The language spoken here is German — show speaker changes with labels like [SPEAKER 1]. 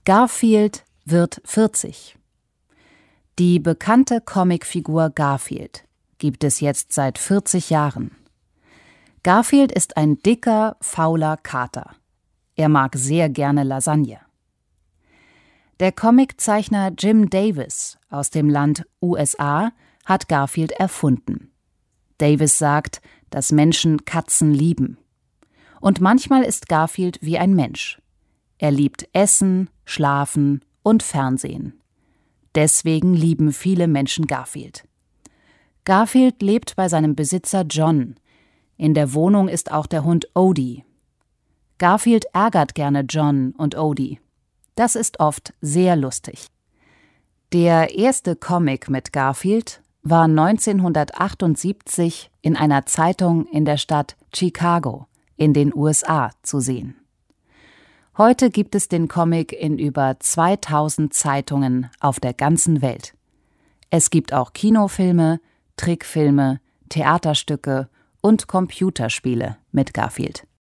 [SPEAKER 1] Garfield wird 40. Die bekannte Comicfigur Garfield gibt es jetzt seit 40 Jahren. Garfield ist ein dicker, fauler Kater. Er mag sehr gerne Lasagne. Der Comiczeichner Jim Davis aus dem Land USA hat Garfield erfunden. Davis sagt, dass Menschen Katzen lieben. Und manchmal ist Garfield wie ein Mensch. Er liebt Essen, Schlafen und Fernsehen. Deswegen lieben viele Menschen Garfield. Garfield lebt bei seinem Besitzer John. In der Wohnung ist auch der Hund Odie. Garfield ärgert gerne John und Odie. Das ist oft sehr lustig. Der erste Comic mit Garfield war 1978 in einer Zeitung in der Stadt Chicago in den USA zu sehen. Heute gibt es den Comic in über 2000 Zeitungen auf der ganzen Welt. Es gibt auch Kinofilme, Trickfilme, Theaterstücke und Computerspiele mit Garfield.